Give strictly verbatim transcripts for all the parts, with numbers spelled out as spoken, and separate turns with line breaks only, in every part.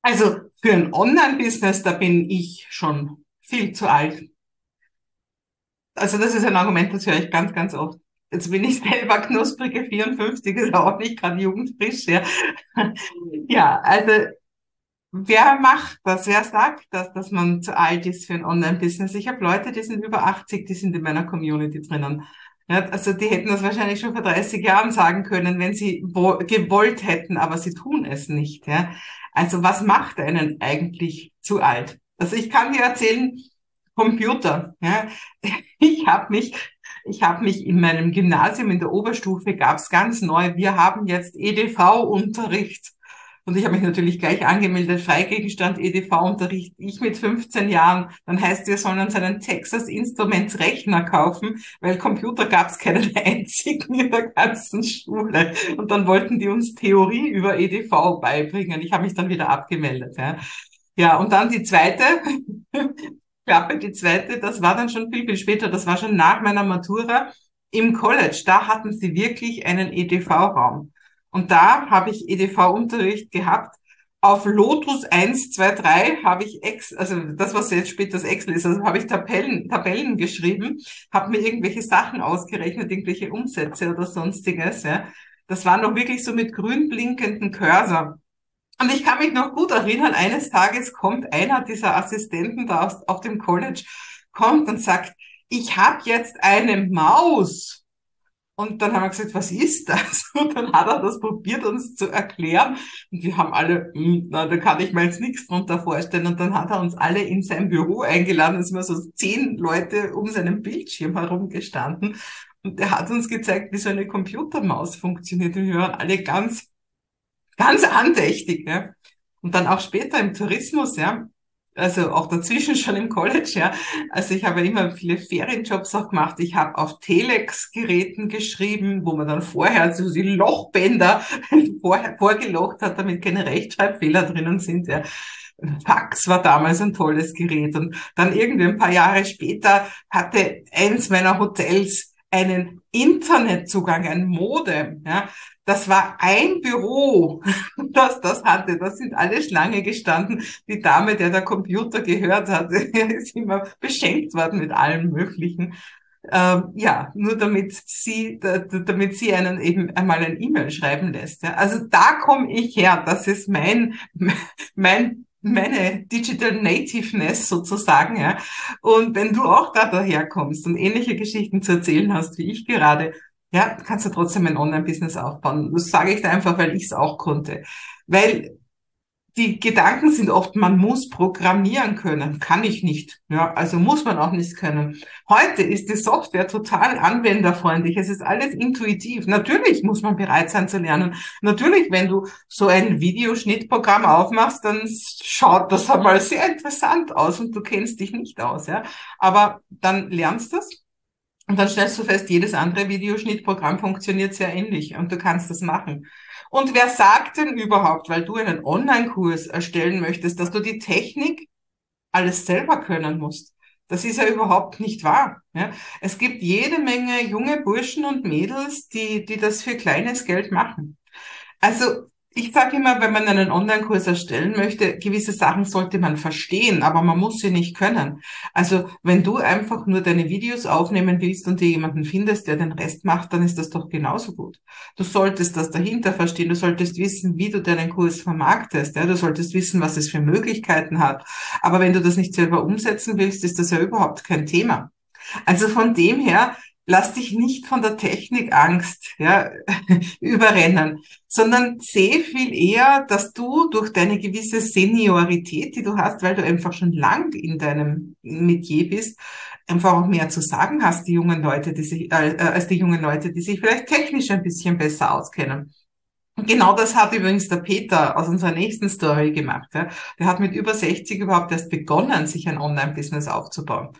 Also für ein Online-Business, da bin ich schon viel zu alt. Also das ist ein Argument, das höre ich ganz, ganz oft. Jetzt bin ich selber knusprige vierundfünfzig, ist auch nicht gerade jugendfrisch, ja. Ja, also wer macht das? Wer sagt das, dass man zu alt ist für ein Online-Business? Ich habe Leute, die sind über achtzig, die sind in meiner Community drinnen. Ja, also die hätten das wahrscheinlich schon vor dreißig Jahren sagen können, wenn sie wo gewollt hätten, aber sie tun es nicht. Ja. Also was macht einen eigentlich zu alt? Also ich kann dir erzählen, Computer. Ja. Ich habe mich, ich habe mich in meinem Gymnasium in der Oberstufe gab's ganz neu. Wir haben jetzt E D V-Unterricht. Und ich habe mich natürlich gleich angemeldet, Freigegenstand E D V-Unterricht, ich mit fünfzehn Jahren. Dann heißt, wir sollen uns einen Texas Instruments Rechner kaufen, weil Computer gab es keinen einzigen in der ganzen Schule. Und dann wollten die uns Theorie über E D V beibringen. Ich habe mich dann wieder abgemeldet. Ja, ja, und dann die zweite, Klappe, die zweite, das war dann schon viel, viel später, das war schon nach meiner Matura im College. Da hatten sie wirklich einen E D V-Raum. Und da habe ich E D V-Unterricht gehabt. Auf Lotus eins, zwei, drei habe ich Ex, also das, was jetzt später das Excel ist, also habe ich Tabellen, Tabellen geschrieben, habe mir irgendwelche Sachen ausgerechnet, irgendwelche Umsätze oder sonstiges. Ja. Das war noch wirklich so mit grün blinkenden Cursor. Und ich kann mich noch gut erinnern, eines Tages kommt einer dieser Assistenten da aus, auf dem College, kommt und sagt, ich habe jetzt eine Maus. Und dann haben wir gesagt, was ist das? Und dann hat er das probiert, uns zu erklären. Und wir haben alle, hm, na, da kann ich mir jetzt nichts drunter vorstellen. Und dann hat er uns alle in sein Büro eingeladen. Es sind so zehn Leute um seinen Bildschirm herumgestanden. Und er hat uns gezeigt, wie so eine Computermaus funktioniert. Und wir waren alle ganz, ganz andächtig, ja. Und dann auch später im Tourismus, ja. Also auch dazwischen schon im College, ja. Also ich habe immer viele Ferienjobs auch gemacht. Ich habe auf Telex-Geräten geschrieben, wo man dann vorher also die Lochbänder vorher vorgelocht hat, damit keine Rechtschreibfehler drinnen sind, ja. Fax war damals ein tolles Gerät. Und dann irgendwie ein paar Jahre später hatte eins meiner Hotels einen Internetzugang, ein Modem, ja. Das war ein Büro, das das hatte. Da sind alle Schlange gestanden. Die Dame, der der Computer gehört hat, ist immer beschenkt worden mit allem Möglichen. Ähm, ja, nur damit sie, da, damit sie einen eben einmal ein E-Mail schreiben lässt. Ja. Also da komme ich her. Das ist mein, mein meine Digital Nativeness sozusagen, ja. Und wenn du auch da daherkommst und ähnliche Geschichten zu erzählen hast, wie ich gerade, ja, kannst du trotzdem ein Online-Business aufbauen. Das sage ich dir einfach, weil ich es auch konnte. Weil die Gedanken sind oft, man muss programmieren können. Kann ich nicht. Ja, also muss man auch nicht können. Heute ist die Software total anwenderfreundlich. Es ist alles intuitiv. Natürlich muss man bereit sein zu lernen. Natürlich, wenn du so ein Videoschnittprogramm aufmachst, dann schaut das einmal sehr interessant aus und du kennst dich nicht aus, ja. Aber dann lernst du es. Und dann stellst du fest, jedes andere Videoschnittprogramm funktioniert sehr ähnlich und du kannst das machen. Und wer sagt denn überhaupt, weil du einen Online-Kurs erstellen möchtest, dass du die Technik alles selber können musst? Das ist ja überhaupt nicht wahr. Ja? Es gibt jede Menge junge Burschen und Mädels, die, die das für kleines Geld machen. Also ich sage immer, wenn man einen Online-Kurs erstellen möchte, gewisse Sachen sollte man verstehen, aber man muss sie nicht können. Also wenn du einfach nur deine Videos aufnehmen willst und dir jemanden findest, der den Rest macht, dann ist das doch genauso gut. Du solltest das dahinter verstehen, du solltest wissen, wie du deinen Kurs vermarktest, ja? Du solltest wissen, was es für Möglichkeiten hat. Aber wenn du das nicht selber umsetzen willst, ist das ja überhaupt kein Thema. Also von dem her, lass dich nicht von der Technikangst, ja, überrennen, sondern sehe viel eher, dass du durch deine gewisse Seniorität, die du hast, weil du einfach schon lang in deinem Metier bist, einfach auch mehr zu sagen hast, die jungen Leute, die sich, äh, als die jungen Leute, die sich vielleicht technisch ein bisschen besser auskennen. Und genau das hat übrigens der Peter aus unserer nächsten Story gemacht. Ja. Der hat mit über sechzig überhaupt erst begonnen, sich ein Online-Business aufzubauen.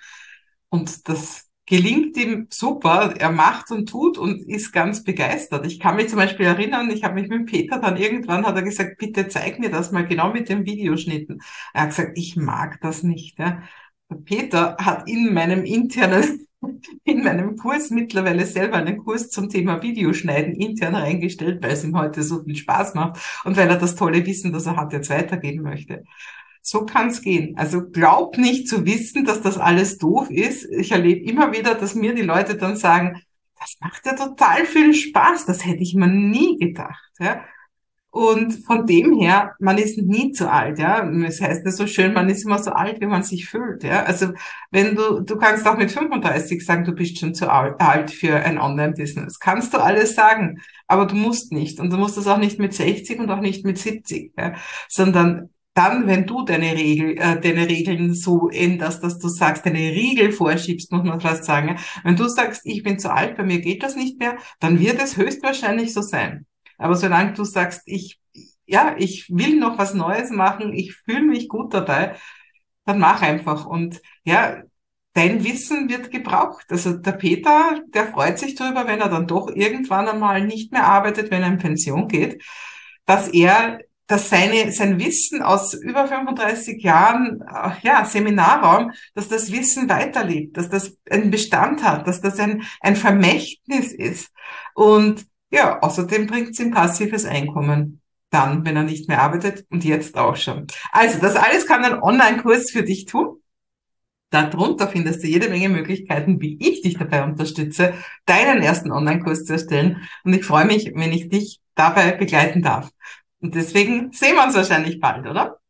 Und das gelingt ihm super. Er macht und tut und ist ganz begeistert. Ich kann mich zum Beispiel erinnern, ich habe mich mit Peter dann irgendwann, hat er gesagt, bitte zeig mir das mal genau mit den Videoschnitten. Er hat gesagt, ich mag das nicht. Ja. Peter hat in meinem internen in meinem Kurs mittlerweile selber einen Kurs zum Thema Videoschneiden intern reingestellt, weil es ihm heute so viel Spaß macht und weil er das tolle Wissen, das er hat, jetzt weitergeben möchte. So kann es gehen. Also glaub nicht zu wissen, dass das alles doof ist. Ich erlebe immer wieder, dass mir die Leute dann sagen, das macht ja total viel Spaß. Das hätte ich mir nie gedacht. Ja? Und von dem her, man ist nie zu alt, ja. Es heißt ja so schön, man ist immer so alt, wie man sich fühlt, ja. Also, wenn du, du kannst auch mit fünfunddreißig sagen, du bist schon zu alt für ein Online-Business. Kannst du alles sagen, aber du musst nicht. Und du musst das auch nicht mit sechzig und auch nicht mit siebzig, ja. Sondern dann, wenn du deine Regel, äh, deine Regeln so änderst, dass du sagst, deine Riegel vorschiebst, muss man fast sagen. Ja? Wenn du sagst, ich bin zu alt, bei mir geht das nicht mehr, dann wird es höchstwahrscheinlich so sein. Aber solange du sagst, ich, ja, ich will noch was Neues machen, ich fühle mich gut dabei, dann mach einfach. Und ja, dein Wissen wird gebraucht. Also der Peter, der freut sich darüber, wenn er dann doch irgendwann einmal nicht mehr arbeitet, wenn er in Pension geht, dass er, dass seine, sein Wissen aus über fünfunddreißig Jahren, äh, ja, Seminarraum, dass das Wissen weiterlebt, dass das einen Bestand hat, dass das ein, ein Vermächtnis ist. Und ja, außerdem bringt es ihm passives Einkommen. Dann, wenn er nicht mehr arbeitet und jetzt auch schon. Also, das alles kann ein Online-Kurs für dich tun. Darunter findest du jede Menge Möglichkeiten, wie ich dich dabei unterstütze, deinen ersten Online-Kurs zu erstellen. Und ich freue mich, wenn ich dich dabei begleiten darf. Und deswegen sehen wir uns wahrscheinlich bald, oder?